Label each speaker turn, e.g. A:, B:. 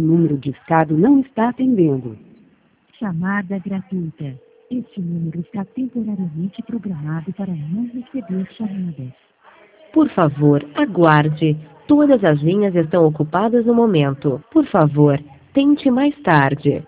A: número discado não está atendendo.
B: Chamada gratuita. Este número está temporariamente programado para não receber chamadas.
C: Por favor, aguarde. Todas as linhas estão ocupadas no momento. Por favor, tente mais tarde.